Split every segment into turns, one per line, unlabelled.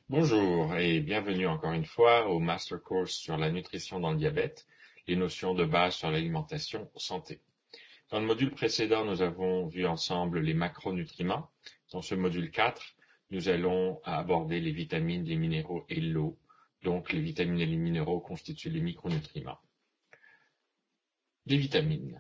Bonjour et bienvenue encore une fois au Master Course sur la nutrition dans le diabète, les notions de base sur l'alimentation santé. Dans le module précédent, nous avons vu ensemble les macronutriments. Dans ce module 4, nous allons aborder les vitamines, les minéraux et l'eau. Donc les vitamines et les minéraux constituent les micronutriments. Les vitamines.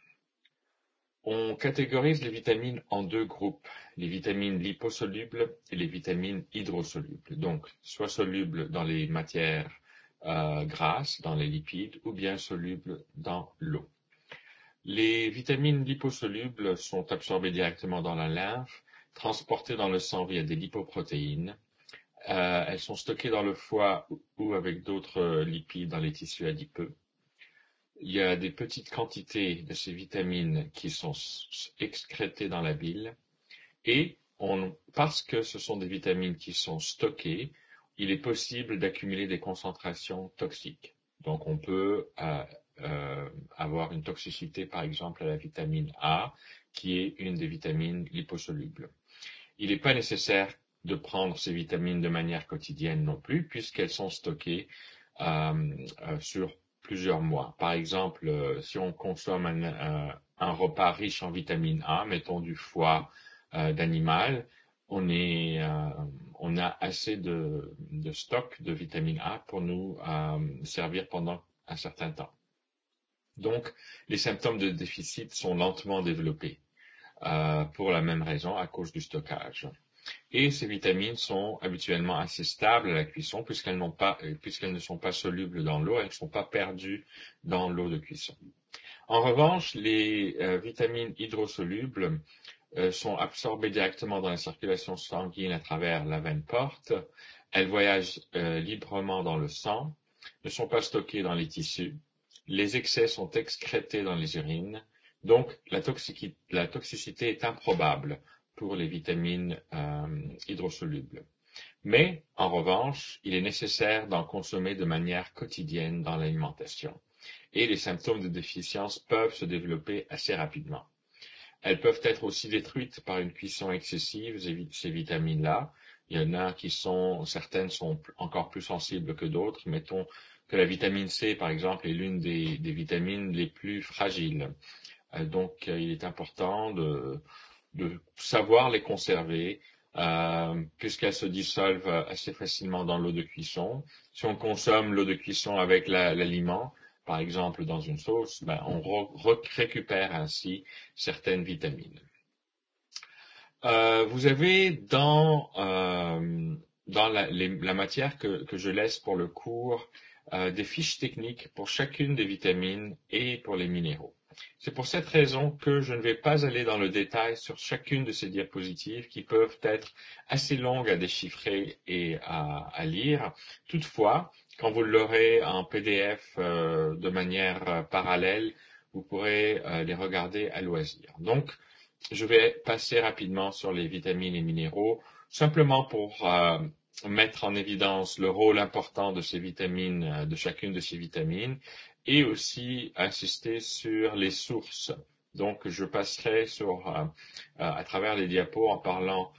On catégorise les vitamines en deux groupes, les vitamines liposolubles et les vitamines hydrosolubles. Donc, soit solubles dans les matières grasses, dans les lipides, ou bien solubles dans l'eau. Les vitamines liposolubles sont absorbées directement dans la lymphe, transportées dans le sang via des lipoprotéines. Elles sont stockées dans le foie ou avec d'autres lipides dans les tissus adipeux. Il y a des petites quantités de ces vitamines qui sont excrétées dans la bile et parce que ce sont des vitamines qui sont stockées, il est possible d'accumuler des concentrations toxiques. Donc on peut avoir une toxicité par exemple à la vitamine A qui est une des vitamines liposolubles. Il n'est pas nécessaire de prendre ces vitamines de manière quotidienne non plus puisqu'elles sont stockées sur plusieurs mois. Par exemple, si on consomme un repas riche en vitamine A, mettons du foie d'animal, on a assez de stock de vitamine A pour nous servir pendant un certain temps. Donc, les symptômes de déficit sont lentement développés pour la même raison, à cause du stockage. Et ces vitamines sont habituellement assez stables à la cuisson puisqu'elles ne sont pas solubles dans l'eau, elles ne sont pas perdues dans l'eau de cuisson. En revanche, les vitamines hydrosolubles sont absorbées directement dans la circulation sanguine à travers la veine porte. Elles voyagent librement dans le sang, ne sont pas stockées dans les tissus. Les excès sont excrétés dans les urines. Donc, la toxicité est improbable pour les vitamines hydrosolubles. Mais, en revanche, il est nécessaire d'en consommer de manière quotidienne dans l'alimentation. Et les symptômes de déficience peuvent se développer assez rapidement. Elles peuvent être aussi détruites par une cuisson excessive, ces vitamines-là. Il y en a certaines sont encore plus sensibles que d'autres. Mettons que la vitamine C, par exemple, est l'une des vitamines les plus fragiles. Donc, il est important de savoir les conserver, puisqu'elles se dissolvent assez facilement dans l'eau de cuisson. Si on consomme l'eau de cuisson avec l'aliment, par exemple dans une sauce, on récupère ainsi certaines vitamines. Vous avez dans la matière que je laisse pour le cours des fiches techniques pour chacune des vitamines et pour les minéraux. C'est pour cette raison que je ne vais pas aller dans le détail sur chacune de ces diapositives qui peuvent être assez longues à déchiffrer et à lire. Toutefois, quand vous l'aurez en PDF de manière parallèle, vous pourrez les regarder à loisir. Donc, je vais passer rapidement sur les vitamines et minéraux, simplement pour mettre en évidence le rôle important de ces vitamines, de chacune de ces vitamines, et aussi insister sur les sources. Donc, je passerai à travers les diapos en parlant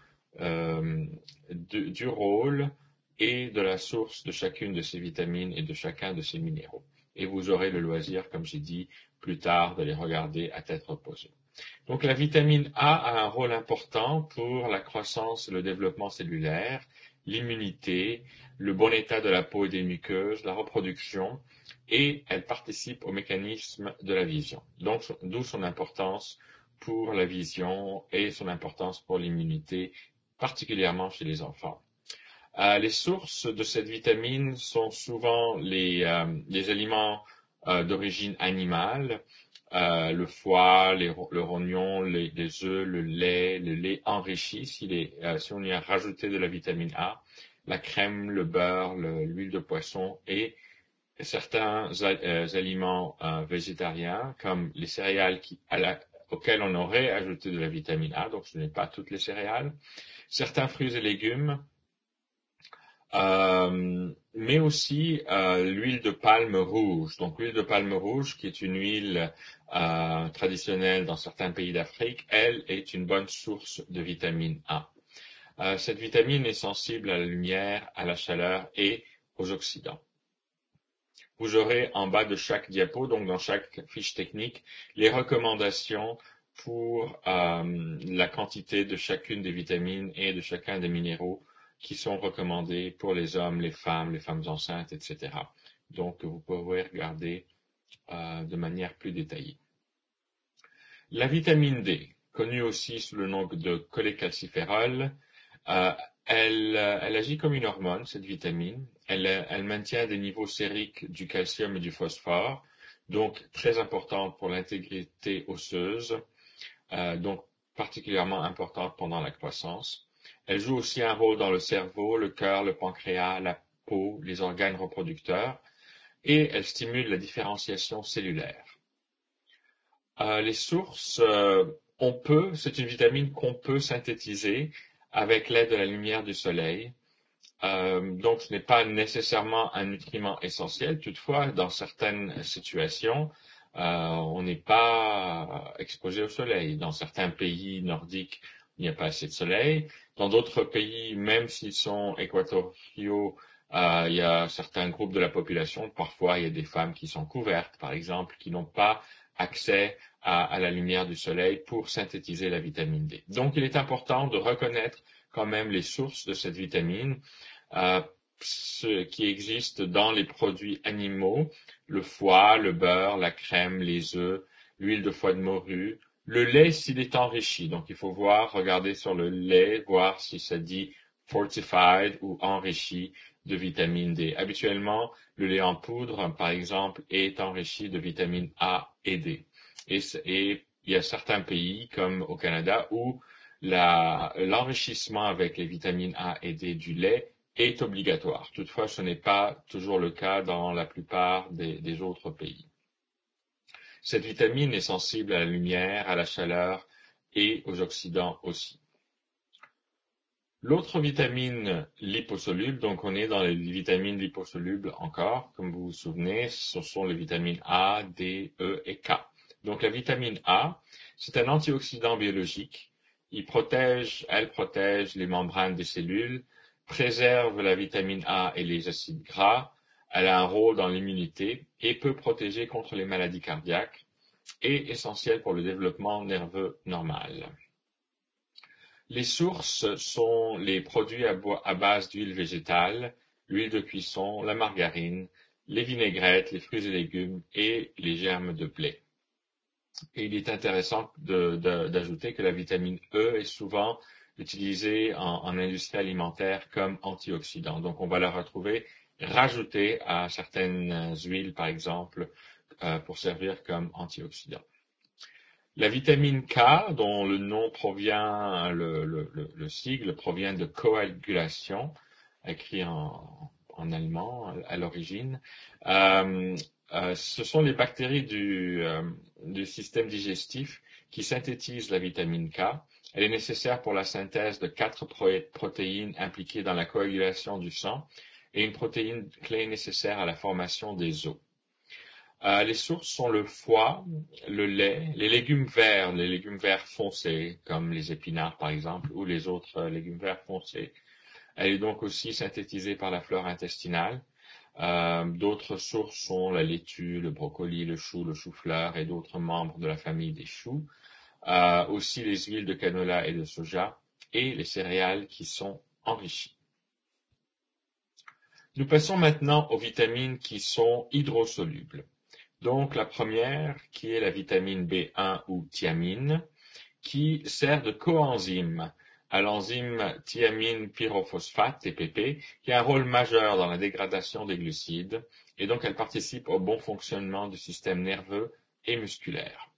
du rôle et de la source de chacune de ces vitamines et de chacun de ces minéraux. Et vous aurez le loisir, comme j'ai dit plus tard, de les regarder à tête reposée. Donc la vitamine A a un rôle important pour la croissance et le développement cellulaire, l'immunité, le bon état de la peau et des muqueuses, la reproduction, et elle participe au mécanisme de la vision. Donc d'où son importance pour la vision et son importance pour l'immunité, particulièrement chez les enfants. Les sources de cette vitamine sont souvent les aliments d'origine animale, le foie, le rognon, les œufs, le lait enrichi, si on y a rajouté de la vitamine A, la crème, le beurre, l'huile de poisson et certains aliments végétariens comme les céréales auxquelles on aurait ajouté de la vitamine A, donc ce n'est pas toutes les céréales, certains fruits et légumes, mais aussi l'huile de palme rouge. Donc l'huile de palme rouge, qui est une huile traditionnelle dans certains pays d'Afrique, elle est une bonne source de vitamine A. Cette vitamine est sensible à la lumière, à la chaleur et aux oxydants. Vous aurez en bas de chaque diapo, donc dans chaque fiche technique, les recommandations pour la quantité de chacune des vitamines et de chacun des minéraux qui sont recommandés pour les hommes, les femmes enceintes, etc. Donc vous pourrez regarder de manière plus détaillée. La vitamine D, connue aussi sous le nom de cholécalciférol, elle agit comme une hormone, cette vitamine. Elle maintient des niveaux sériques du calcium et du phosphore, donc très importante pour l'intégrité osseuse, donc particulièrement importante pendant la croissance. Elle joue aussi un rôle dans le cerveau, le cœur, le pancréas, la peau, les organes reproducteurs, et elle stimule la différenciation cellulaire. Les sources, c'est une vitamine qu'on peut synthétiser avec l'aide de la lumière du soleil. Donc, ce n'est pas nécessairement un nutriment essentiel. Toutefois, dans certaines situations, on n'est pas exposé au soleil. Dans certains pays nordiques, il n'y a pas assez de soleil. Dans d'autres pays, même s'ils sont équatoriaux, il y a certains groupes de la population, parfois il y a des femmes qui sont couvertes, par exemple, qui n'ont pas accès à la lumière du soleil pour synthétiser la vitamine D. Donc, il est important de reconnaître quand même les sources de cette vitamine, ce qui existe dans les produits animaux, le foie, le beurre, la crème, les œufs, l'huile de foie de morue, le lait s'il est enrichi. Donc, il faut regarder sur le lait, voir si ça dit fortified ou enrichi de vitamine D. Habituellement, le lait en poudre, par exemple, est enrichi de vitamine A et D. Et il y a certains pays, comme au Canada, où l'enrichissement avec les vitamines A et D du lait est obligatoire. Toutefois, ce n'est pas toujours le cas dans la plupart des autres pays. Cette vitamine est sensible à la lumière, à la chaleur et aux oxydants aussi. L'autre vitamine liposoluble, donc on est dans les vitamines liposolubles encore, comme vous vous souvenez, ce sont les vitamines A, D, E et K. Donc la vitamine A, c'est un antioxydant biologique. Elle protège les membranes des cellules, préserve la vitamine A et les acides gras, elle a un rôle dans l'immunité et peut protéger contre les maladies cardiaques et est essentielle pour le développement nerveux normal. Les sources sont les produits à base d'huile végétale, l'huile de cuisson, la margarine, les vinaigrettes, les fruits et légumes et les germes de blé. Et il est intéressant d'ajouter que la vitamine E est souvent utilisée en industrie alimentaire comme antioxydant. Donc on va la retrouver rajoutée à certaines huiles, par exemple, pour servir comme antioxydant. La vitamine K, dont le nom provient, le sigle provient de coagulation, écrit en allemand à l'origine. Ce sont les bactéries du système digestif qui synthétisent la vitamine K. Elle est nécessaire pour la synthèse de 4 protéines impliquées dans la coagulation du sang et une protéine clé nécessaire à la formation des os. Les sources sont le foie, le lait, les légumes verts foncés, comme les épinards par exemple, ou les autres légumes verts foncés. Elle est donc aussi synthétisée par la flore intestinale. D'autres sources sont la laitue, le brocoli, le chou-fleur et d'autres membres de la famille des choux. Aussi les huiles de canola et de soja et les céréales qui sont enrichies. Nous passons maintenant aux vitamines qui sont hydrosolubles. Donc la première, qui est la vitamine B1 ou thiamine, qui sert de coenzyme à l'enzyme thiamine pyrophosphate, TPP, qui a un rôle majeur dans la dégradation des glucides, et donc elle participe au bon fonctionnement du système nerveux et musculaire.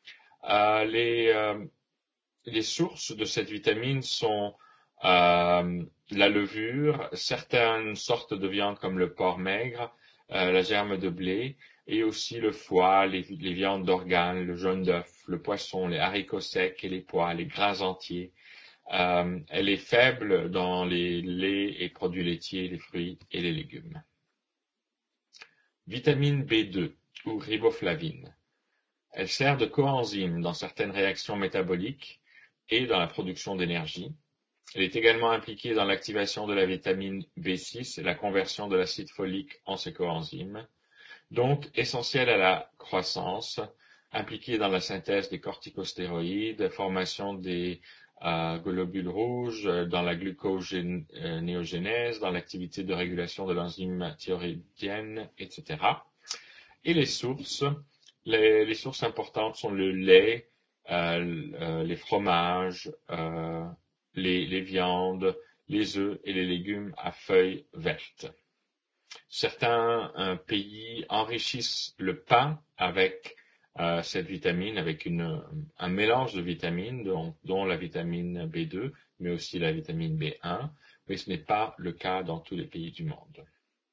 Les sources de cette vitamine sont la levure, certaines sortes de viandes comme le porc maigre, la germe de blé, et aussi le foie, les viandes d'organes, le jaune d'œuf, le poisson, les haricots secs et les pois, les grains entiers. Elle est faible dans les laits et produits laitiers, les fruits et les légumes. Vitamine B2 ou riboflavine. Elle sert de coenzyme dans certaines réactions métaboliques et dans la production d'énergie. Elle est également impliquée dans l'activation de la vitamine B6 et la conversion de l'acide folique en ces coenzymes, donc essentielle à la croissance, impliquée dans la synthèse des corticostéroïdes, formation des globules rouges, dans la gluconéogénèse, dans l'activité de régulation de l'enzyme thyroïdienne, etc. Et les sources importantes sont le lait, les fromages, les viandes, les œufs et les légumes à feuilles vertes. Certains pays enrichissent le pain avec cette vitamine, avec un mélange de vitamines, dont la vitamine B2, mais aussi la vitamine B1, mais ce n'est pas le cas dans tous les pays du monde.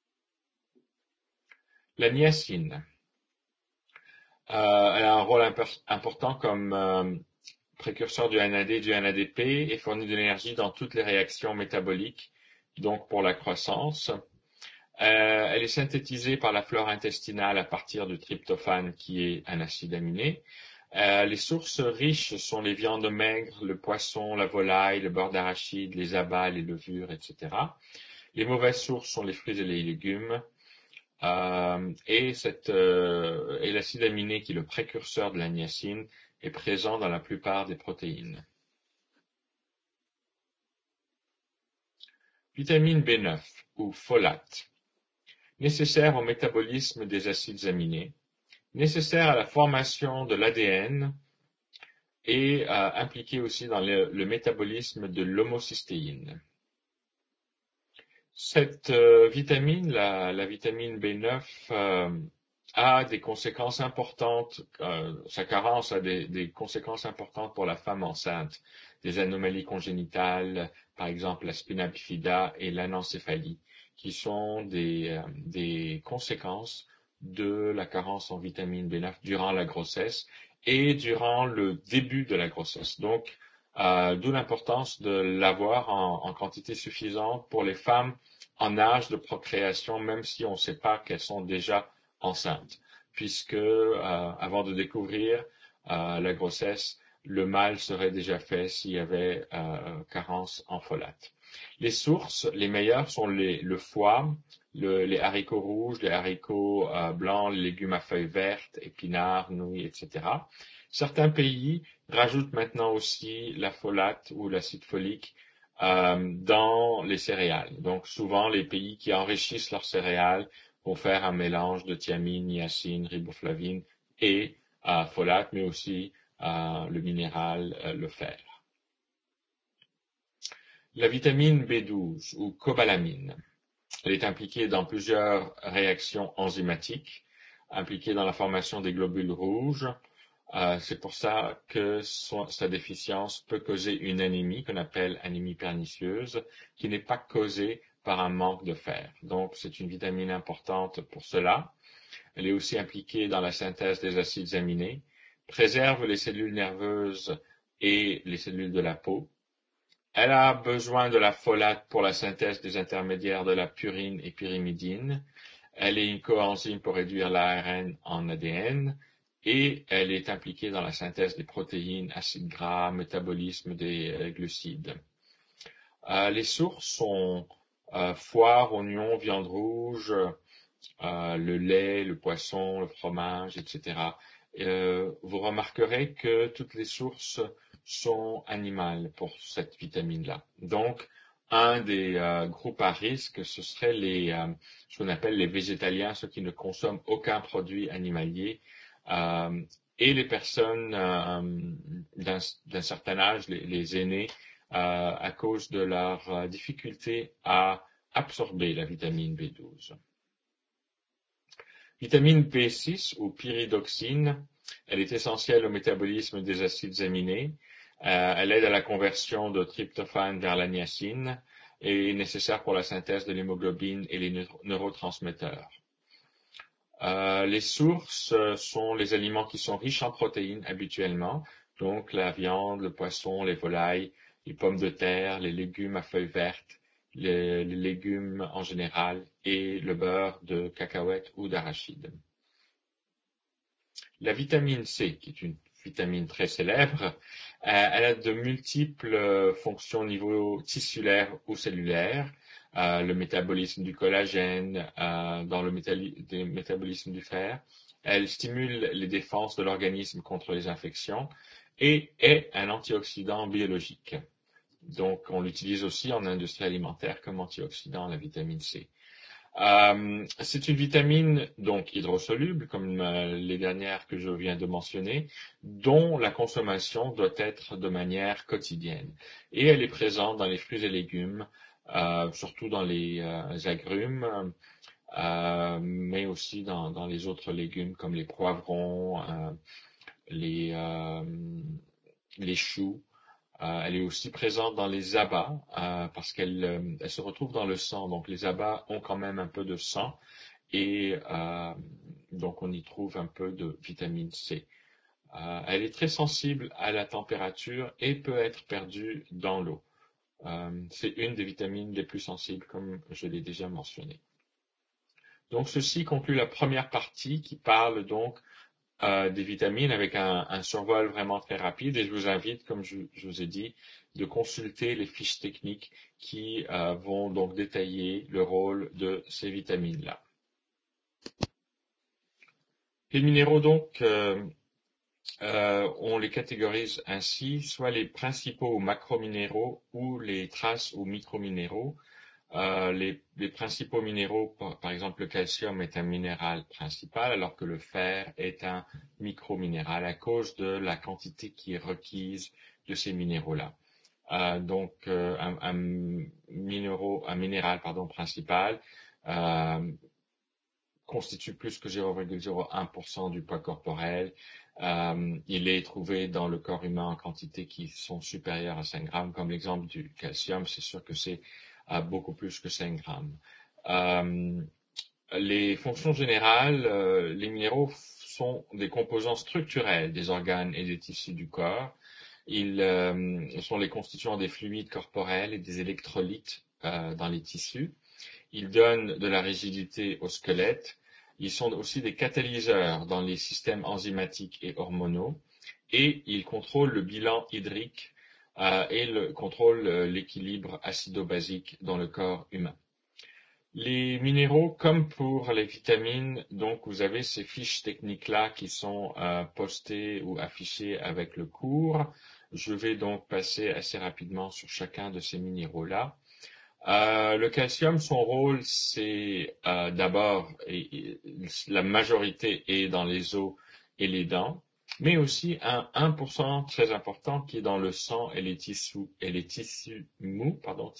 La niacine. Elle a un rôle important comme précurseur du NAD et du NADP et fournit de l'énergie dans toutes les réactions métaboliques, donc pour la croissance. Elle est synthétisée par la flore intestinale à partir du tryptophane qui est un acide aminé. Les sources riches sont les viandes maigres, le poisson, la volaille, le beurre d'arachide, les abats, les levures, etc. Les mauvaises sources sont les fruits et les légumes. Et l'acide aminé, qui est le précurseur de la niacine, est présent dans la plupart des protéines. Vitamine B9 ou folate, nécessaire au métabolisme des acides aminés, nécessaire à la formation de l'ADN et impliqué aussi dans le métabolisme de l'homocystéine. Cette vitamine, la vitamine B9, a des conséquences importantes, sa carence a des conséquences importantes pour la femme enceinte, des anomalies congénitales, par exemple la spina bifida et l'anencéphalie, qui sont des conséquences de la carence en vitamine B9 durant la grossesse et durant le début de la grossesse. Donc, d'où l'importance de l'avoir en quantité suffisante pour les femmes en âge de procréation, même si on ne sait pas qu'elles sont déjà enceintes, puisque avant de découvrir la grossesse, le mal serait déjà fait s'il y avait carence en folate. Les sources, les meilleures sont le foie, les haricots rouges, les haricots blancs, les légumes à feuilles vertes, épinards, nouilles, etc. Certains pays rajoutent maintenant aussi la folate ou l'acide folique dans les céréales. Donc souvent, les pays qui enrichissent leurs céréales vont faire un mélange de thiamine, niacine, riboflavine et folate, mais aussi le minéral, le fer. La vitamine B12 ou cobalamine, elle est impliquée dans plusieurs réactions enzymatiques, impliquée dans la formation des globules rouges. C'est pour ça que sa déficience peut causer une anémie qu'on appelle anémie pernicieuse, qui n'est pas causée par un manque de fer. Donc, c'est une vitamine importante pour cela. Elle est aussi impliquée dans la synthèse des acides aminés, préserve les cellules nerveuses et les cellules de la peau. Elle a besoin de la folate pour la synthèse des intermédiaires de la purine et pyrimidine. Elle est une coenzyme pour réduire l'ARN en ADN et elle est impliquée dans la synthèse des protéines, acides gras, métabolisme des glucides. Les sources sont foie, oignons, viande rouge, le lait, le poisson, le fromage, etc. Vous remarquerez que toutes les sources sont animales pour cette vitamine-là. Donc, un des groupes à risque, ce serait ce qu'on appelle les végétaliens, ceux qui ne consomment aucun produit animalier, et les personnes d'un certain âge, les aînés, à cause de leur difficulté à absorber la vitamine B12. Vitamine B6 ou pyridoxine, elle est essentielle au métabolisme des acides aminés. Elle aide à la conversion de tryptophane vers la niacine et est nécessaire pour la synthèse de l'hémoglobine et les neurotransmetteurs. Les sources sont les aliments qui sont riches en protéines habituellement, donc la viande, le poisson, les volailles, les pommes de terre, les légumes à feuilles vertes, les légumes en général et le beurre de cacahuète ou d'arachide. La vitamine C, qui est une vitamine très célèbre, Elle a de multiples fonctions au niveau tissulaire ou cellulaire. Le métabolisme du collagène, dans le métabolisme du fer. Elle stimule les défenses de l'organisme contre les infections et est un antioxydant biologique. Donc, on l'utilise aussi en industrie alimentaire comme antioxydant, la vitamine C. C'est une vitamine donc hydrosoluble, comme les dernières que je viens de mentionner, dont la consommation doit être de manière quotidienne. Et elle est présente dans les fruits et légumes, surtout dans les agrumes, mais aussi dans les autres légumes comme les poivrons, les, euh, les choux. Elle est aussi présente dans les abats parce qu'elle se retrouve dans le sang. Donc les abats ont quand même un peu de sang et donc on y trouve un peu de vitamine C. Elle est très sensible à la température et peut être perdue dans l'eau. C'est une des vitamines les plus sensibles comme je l'ai déjà mentionné. Donc ceci conclut la première partie qui parle donc des vitamines avec un survol vraiment très rapide et je vous invite, comme je vous ai dit, de consulter les fiches techniques qui vont donc détailler le rôle de ces vitamines-là. Les minéraux donc, on les catégorise ainsi, soit les principaux macrominéraux ou les traces ou microminéraux. Les principaux minéraux, par exemple le calcium est un minéral principal, alors que le fer est un microminéral à cause de la quantité qui est requise de ces minéraux-là. Donc un minéral principal constitue plus que 0,01% du poids corporel. Il est trouvé dans le corps humain en quantités qui sont supérieures à 5 grammes, comme l'exemple du calcium, c'est sûr que c'est beaucoup plus que 5 grammes. Les fonctions générales, les minéraux sont des composants structurels des organes et des tissus du corps. Ils sont les constituants des fluides corporels et des électrolytes dans les tissus. Ils donnent de la rigidité au squelette. Ils sont aussi des catalyseurs dans les systèmes enzymatiques et hormonaux. Et ils contrôlent le bilan hydrique et contrôlent l'équilibre acido-basique dans le corps humain. Les minéraux, comme pour les vitamines, donc vous avez ces fiches techniques-là qui sont postées ou affichées avec le cours. Je vais donc passer assez rapidement sur chacun de ces minéraux-là. Le calcium, son rôle, c'est d'abord, la majorité est dans les os et les dents, mais aussi un 1% très important qui est dans le sang et les tissus mous,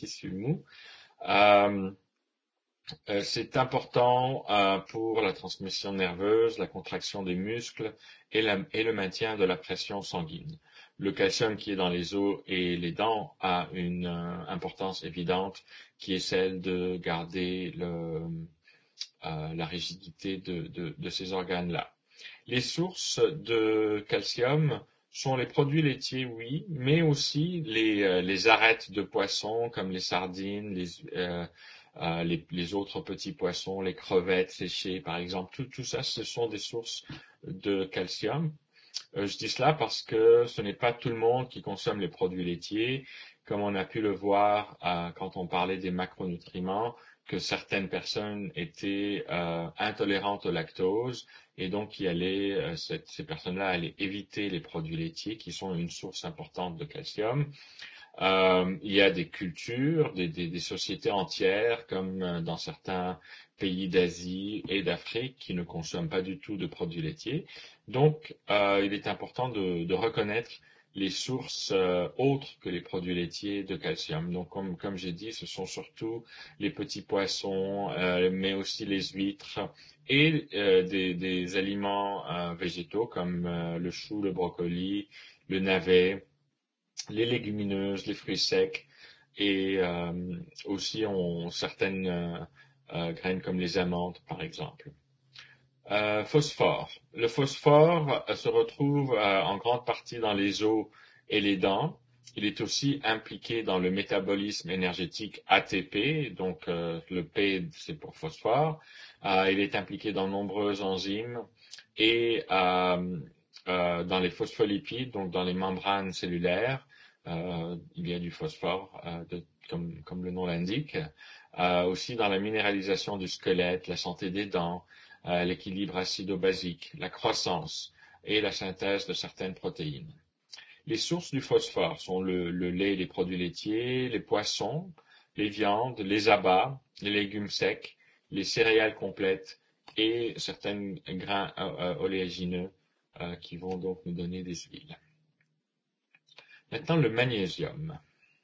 Euh, c'est important pour la transmission nerveuse, la contraction des muscles et le maintien de la pression sanguine. Le calcium qui est dans les os et les dents a une importance évidente qui est celle de garder la rigidité de ces organes-là. Les sources de calcium sont les produits laitiers, oui, mais aussi les arêtes de poissons comme les sardines, les autres petits poissons, les crevettes séchées, par exemple. Tout ça, ce sont des sources de calcium. Je dis cela parce que ce n'est pas tout le monde qui consomme les produits laitiers, comme on a pu le voir quand on parlait des macronutriments, que certaines personnes étaient intolérantes au lactose et donc ces personnes-là allaient éviter les produits laitiers qui sont une source importante de calcium. Il y a des cultures, des sociétés entières, comme dans certains pays d'Asie et d'Afrique, qui ne consomment pas du tout de produits laitiers. Donc, il est important de reconnaître les sources autres que les produits laitiers de calcium. Donc, comme j'ai dit, ce sont surtout les petits poissons, mais aussi les huîtres et des aliments végétaux comme le chou, le brocoli, le navet, les légumineuses, les fruits secs et aussi certaines graines comme les amandes, par exemple. Phosphore. Le phosphore se retrouve en grande partie dans les os et les dents. Il est aussi impliqué dans le métabolisme énergétique ATP, donc le P c'est pour phosphore. Il est impliqué dans de nombreuses enzymes et dans les phospholipides, donc dans les membranes cellulaires, il y a du phosphore, comme le nom l'indique. Aussi dans la minéralisation du squelette, la santé des dents, l'équilibre acido-basique, la croissance et la synthèse de certaines protéines. Les sources du phosphore sont le lait et les produits laitiers, les poissons, les viandes, les abats, les légumes secs, les céréales complètes et certains grains oléagineux qui vont donc nous donner des huiles. Maintenant, le magnésium.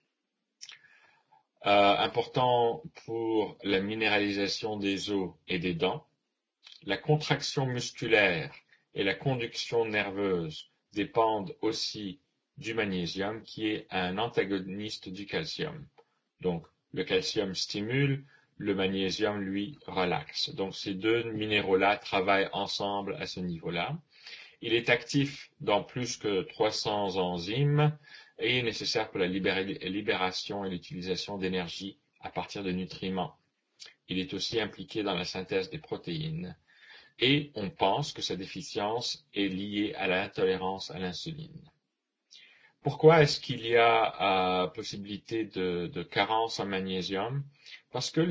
Important pour la minéralisation des os et des dents. La contraction musculaire et la conduction nerveuse dépendent aussi du magnésium, qui est un antagoniste du calcium. Donc, le calcium stimule, le magnésium, lui, relaxe. Donc, ces deux minéraux-là travaillent ensemble à ce niveau-là. Il est actif dans plus que 300 enzymes et est nécessaire pour la libération et l'utilisation d'énergie à partir de nutriments. Il est aussi impliqué dans la synthèse des protéines. Et on pense que sa déficience est liée à l'intolérance à l'insuline. Pourquoi est-ce qu'il y a possibilité de carence en magnésium? Parce que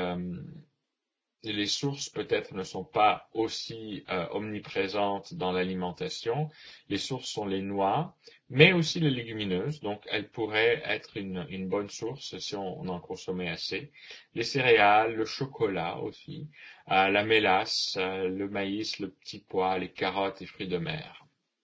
les sources peut-être ne sont pas aussi omniprésentes dans l'alimentation. Les sources sont les noix, mais aussi les légumineuses, donc elles pourraient être une bonne source si on en consommait assez. Les céréales, le chocolat aussi, la mélasse, le maïs, le petit pois, les carottes et fruits de mer.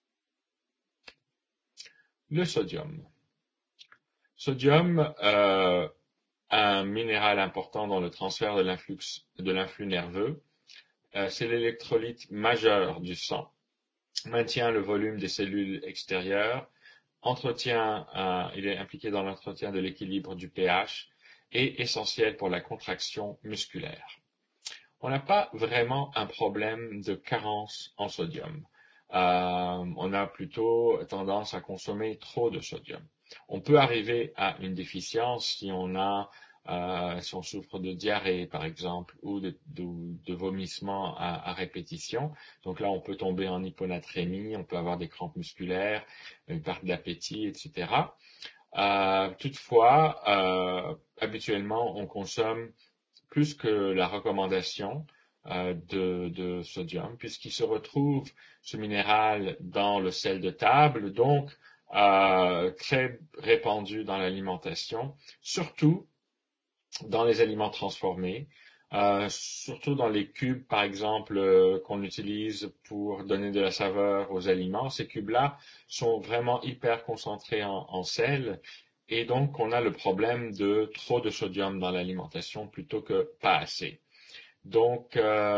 Le sodium. Sodium, un minéral important dans le transfert de l'influx nerveux. C'est l'électrolyte majeur du sang, maintient le volume des cellules extérieures, il est impliqué dans l'entretien de l'équilibre du pH et essentiel pour la contraction musculaire. On n'a pas vraiment un problème de carence en sodium. On a plutôt tendance à consommer trop de sodium. On peut arriver à une déficience si on souffre de diarrhée, par exemple, ou de vomissements à répétition. Donc là, on peut tomber en hyponatrémie, on peut avoir des crampes musculaires, une perte d'appétit, etc. Toutefois, habituellement, on consomme plus que la recommandation de sodium, puisqu'il se retrouve, ce minéral, dans le sel de table, donc très répandu dans l'alimentation, surtout dans les aliments transformés, surtout dans les cubes, par exemple, qu'on utilise pour donner de la saveur aux aliments. Ces cubes-là sont vraiment hyper concentrés en sel, et donc on a le problème de trop de sodium dans l'alimentation plutôt que pas assez. Donc,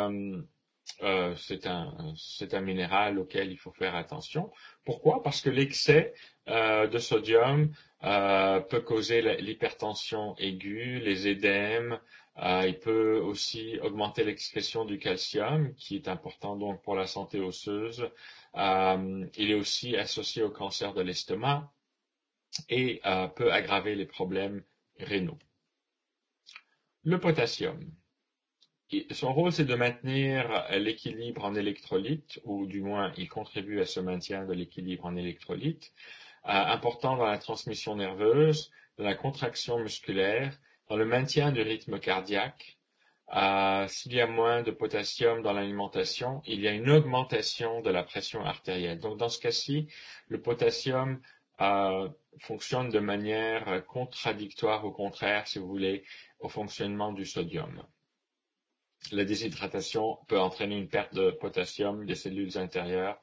c'est un minéral auquel il faut faire attention. Pourquoi? Parce que l'excès de sodium peut causer l'hypertension aiguë, les édèmes. Il peut aussi augmenter l'expression du calcium, qui est important donc pour la santé osseuse. Il est aussi associé au cancer de l'estomac et peut aggraver les problèmes rénaux. Le potassium. Son rôle, c'est de maintenir l'équilibre en électrolytes, ou du moins, il contribue à ce maintien de l'équilibre en électrolytes, important dans la transmission nerveuse, dans la contraction musculaire, dans le maintien du rythme cardiaque. S'il y a moins de potassium dans l'alimentation, il y a une augmentation de la pression artérielle. Donc, dans ce cas-ci, le potassium fonctionne de manière contradictoire, au contraire, si vous voulez, au fonctionnement du sodium. La déshydratation peut entraîner une perte de potassium des cellules intérieures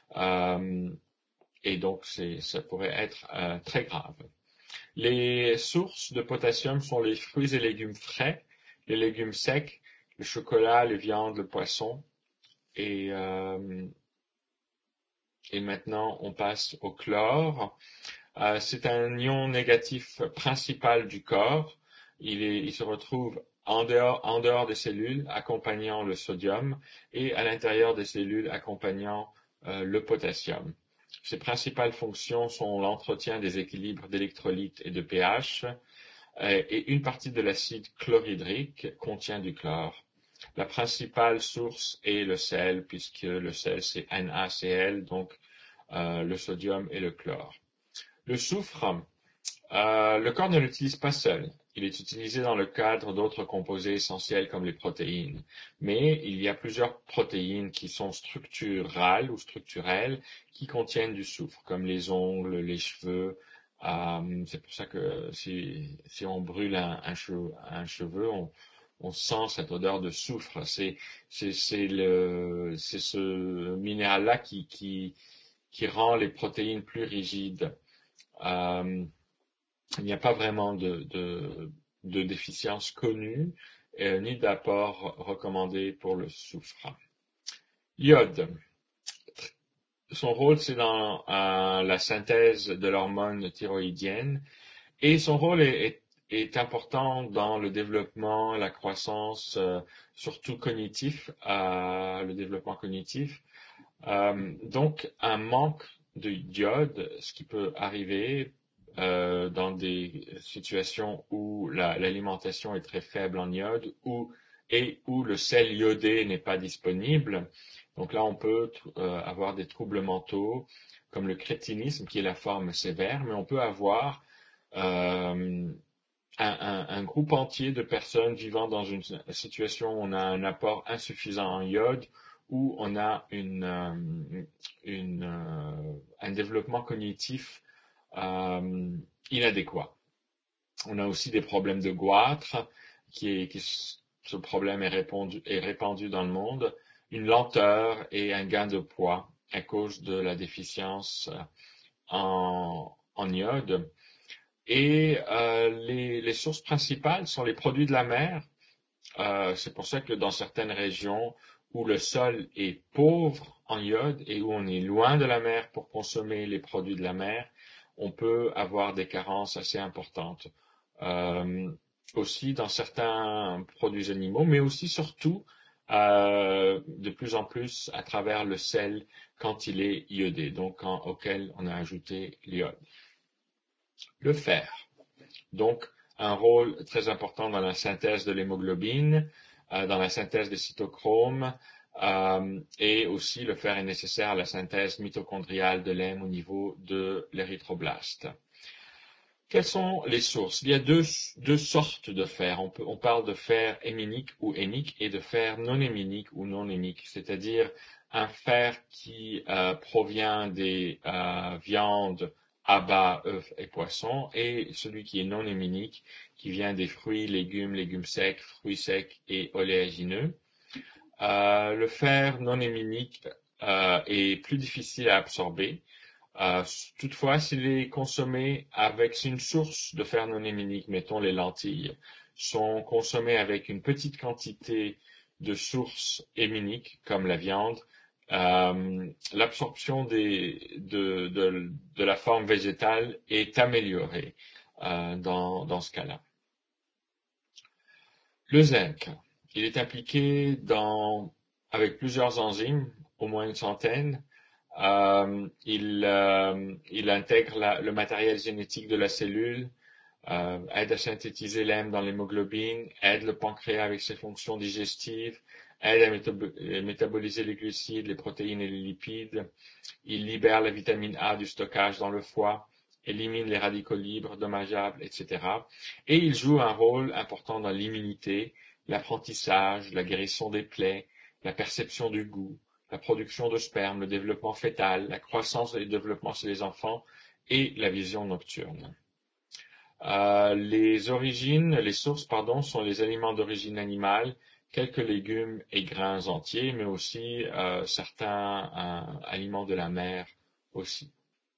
et donc ça pourrait être très grave. Les sources de potassium sont les fruits et légumes frais, les légumes secs, le chocolat, les viandes, le poisson. Et maintenant, on passe au chlore. C'est un ion négatif principal du corps. Il se retrouve en dehors des cellules, accompagnant le sodium, et à l'intérieur des cellules, accompagnant le potassium. Ses principales fonctions sont l'entretien des équilibres d'électrolytes et de pH, et une partie de l'acide chlorhydrique contient du chlore. La principale source est le sel, puisque le sel c'est NaCl, donc le sodium et le chlore. Le soufre, le corps ne l'utilise pas seul. Il est utilisé dans le cadre d'autres composés essentiels comme les protéines. Mais il y a plusieurs protéines qui sont structurales ou structurelles qui contiennent du soufre, comme les ongles, les cheveux. C'est pour ça que si on brûle un cheveu, on sent cette odeur de soufre. C'est ce minéral-là qui rend les protéines plus rigides. Euh, il n'y a pas vraiment de déficience connue, ni d'apport recommandé pour le soufre. Iode. Son rôle, c'est dans la synthèse de l'hormone thyroïdienne et son rôle est important dans le développement, la croissance, surtout cognitif, le développement cognitif. Donc, un manque de iode, ce qui peut arriver dans des situations où l'alimentation est très faible en iode et où le sel iodé n'est pas disponible. Donc là, on peut avoir des troubles mentaux comme le crétinisme, qui est la forme sévère, mais on peut avoir un groupe entier de personnes vivant dans une situation où on a un apport insuffisant en iode, où on a un développement cognitif inadéquat. On a aussi des problèmes de goitre, ce problème est répandu dans le monde, une lenteur et un gain de poids à cause de la déficience en iode. Et les sources principales sont les produits de la mer. C'est pour ça que dans certaines régions où le sol est pauvre en iode et où on est loin de la mer pour consommer les produits de la mer, on peut avoir des carences assez importantes. Aussi dans certains produits animaux, mais aussi surtout de plus en plus à travers le sel quand il est iodé, donc auquel on a ajouté l'iode. Le fer. Donc, un rôle très important dans la synthèse de l'hémoglobine, dans la synthèse des cytochromes, et aussi le fer est nécessaire à la synthèse mitochondriale de l'hème au niveau de l'érythroblaste. Quelles sont les sources? Il y a deux sortes de fer. On parle de fer héminique ou hénique et de fer non héminique ou non hénique, c'est-à-dire un fer qui provient des viandes, abats, œufs et poissons, et celui qui est non héminique, qui vient des fruits, légumes secs, fruits secs et oléagineux. Le fer non héminique est plus difficile à absorber. Toutefois, s'il est consommé avec une source de fer non héminique, mettons les lentilles, sont consommées avec une petite quantité de sources héminiques, comme la viande, l'absorption de la forme végétale est améliorée dans ce cas-là. Le zinc, il est impliqué avec plusieurs enzymes, au moins une centaine. Il intègre le matériel génétique de la cellule, aide à synthétiser l'hème dans l'hémoglobine, aide le pancréas avec ses fonctions digestives, aide à métaboliser les glucides, les protéines et les lipides. Il libère la vitamine A du stockage dans le foie, élimine les radicaux libres, dommageables, etc. Et il joue un rôle important dans l'immunité, l'apprentissage, la guérison des plaies, la perception du goût, la production de sperme, le développement fœtal, la croissance et le développement chez les enfants et la vision nocturne. Les sources, sont les aliments d'origine animale, quelques légumes et grains entiers, mais aussi certains aliments de la mer aussi.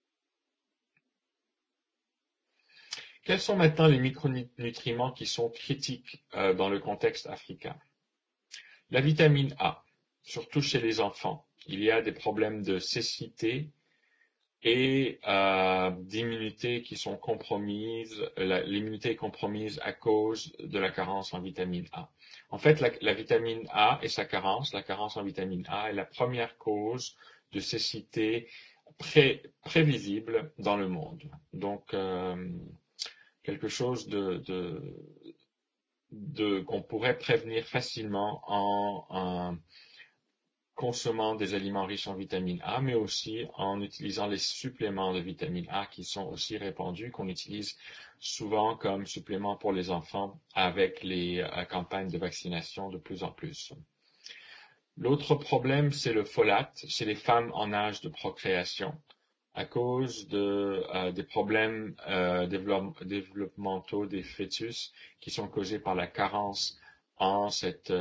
Quels sont maintenant les micronutriments qui sont critiques dans le contexte africain? La vitamine A, surtout chez les enfants. Il y a des problèmes de cécité et d'immunité qui sont compromises. L'immunité est compromise à cause de la carence en vitamine A. En fait, la vitamine A et la carence en vitamine A est la première cause de cécité prévisible dans le monde. Donc, quelque chose qu'on pourrait prévenir facilement consommant des aliments riches en vitamine A, mais aussi en utilisant les suppléments de vitamine A qui sont aussi répandus, qu'on utilise souvent comme supplément pour les enfants avec les campagnes de vaccination de plus en plus. L'autre problème, c'est le folate chez les femmes en âge de procréation à cause des problèmes développementaux des fœtus qui sont causés par la carence en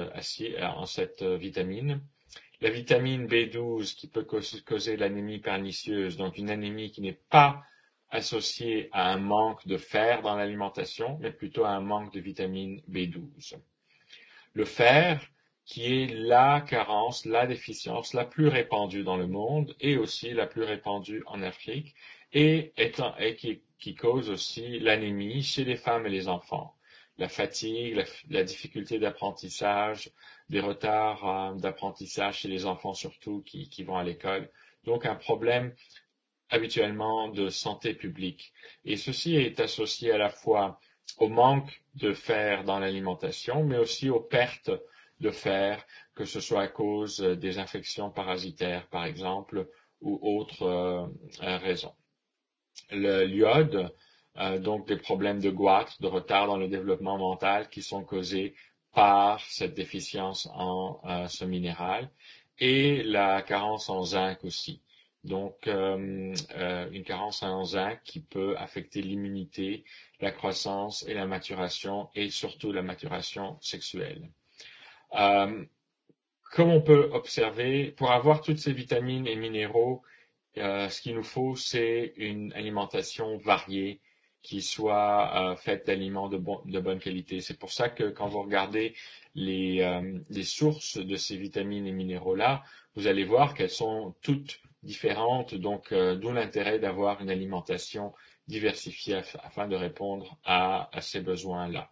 cette vitamine. La vitamine B12 qui peut causer l'anémie pernicieuse, donc une anémie qui n'est pas associée à un manque de fer dans l'alimentation, mais plutôt à un manque de vitamine B12. Le fer, qui est la carence, la déficience la plus répandue dans le monde et aussi la plus répandue en Afrique et qui cause aussi l'anémie chez les femmes et les enfants. La fatigue, la difficulté d'apprentissage, des retards d'apprentissage chez les enfants surtout qui vont à l'école. Donc un problème habituellement de santé publique. Et ceci est associé à la fois au manque de fer dans l'alimentation, mais aussi aux pertes de fer, que ce soit à cause des infections parasitaires, par exemple, ou autres raisons. Le l'iode, donc des problèmes de goitre, de retard dans le développement mental qui sont causés par cette déficience en ce minéral, et la carence en zinc aussi. Donc, une carence en zinc qui peut affecter l'immunité, la croissance et la maturation, et surtout la maturation sexuelle. Euh, Comme on peut observer, pour avoir toutes ces vitamines et minéraux, ce qu'il nous faut, c'est une alimentation variée qui soit faite d'aliments de bonne qualité. C'est pour ça que quand vous regardez les sources de ces vitamines et minéraux-là, vous allez voir qu'elles sont toutes différentes, donc d'où l'intérêt d'avoir une alimentation diversifiée afin de répondre à ces besoins-là.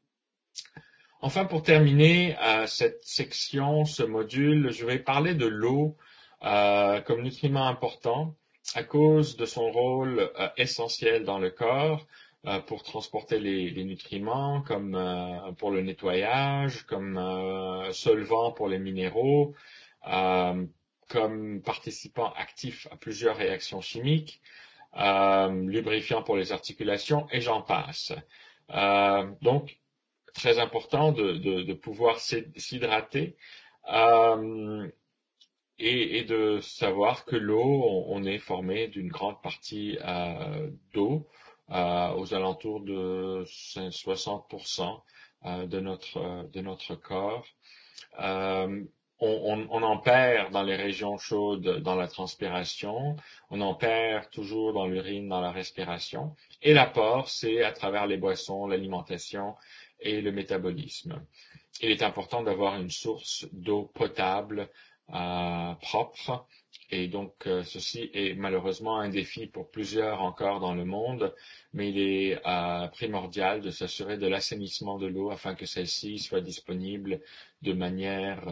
Enfin, pour terminer cette section, ce module, je vais parler de l'eau comme nutriment important à cause de son rôle essentiel dans le corps pour transporter les nutriments, comme pour le nettoyage, comme solvant pour les minéraux, euh, comme participant actif à plusieurs réactions chimiques, lubrifiant pour les articulations, et j'en passe. Donc, très important de pouvoir s'hydrater euh, et de savoir que l'eau, on est formé d'une grande partie d'eau, aux alentours de 60% de notre corps. Euh, on en perd dans les régions chaudes dans la transpiration, on en perd toujours dans l'urine, dans la respiration, et l'apport, c'est à travers les boissons, l'alimentation et le métabolisme. Il est important d'avoir une source d'eau potable, propre, et donc ceci est malheureusement un défi pour plusieurs encore dans le monde, mais il est primordial de s'assurer de l'assainissement de l'eau afin que celle-ci soit disponible de manière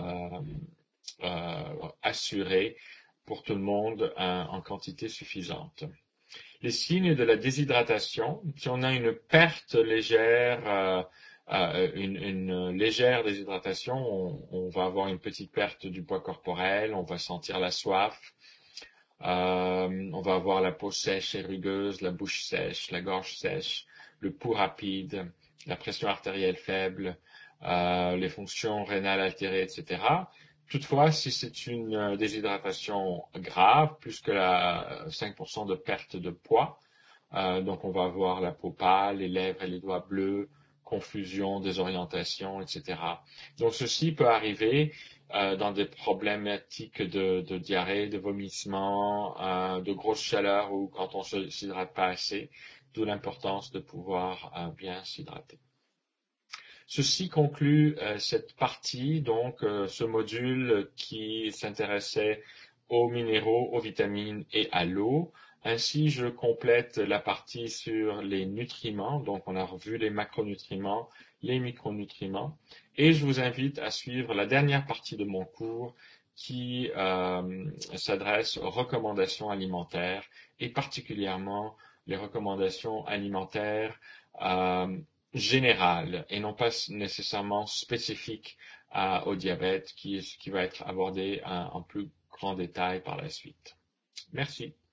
assurée pour tout le monde en quantité suffisante. Les signes de la déshydratation, si on a une perte légère, une légère déshydratation, on va avoir une petite perte du poids corporel, on va sentir la soif, on va avoir la peau sèche et rugueuse, la bouche sèche, la gorge sèche, le pouls rapide, la pression artérielle faible, les fonctions rénales altérées, etc. Toutefois, si c'est une déshydratation grave, plus que la 5% de perte de poids, donc on va avoir la peau pâle, les lèvres et les doigts bleus, confusion, désorientation, etc. Donc ceci peut arriver dans des problématiques de diarrhée, de vomissement, de grosse chaleur ou quand on ne s'hydrate pas assez, d'où l'importance de pouvoir bien s'hydrater. Ceci conclut cette partie, donc ce module qui s'intéressait aux minéraux, aux vitamines et à l'eau. Ainsi, je complète la partie sur les nutriments. Donc, on a revu les macronutriments, les micronutriments. Et je vous invite à suivre la dernière partie de mon cours qui s'adresse aux recommandations alimentaires et particulièrement les recommandations alimentaires générales et non pas nécessairement spécifiques au diabète qui va être abordé en plus grand détail par la suite. Merci.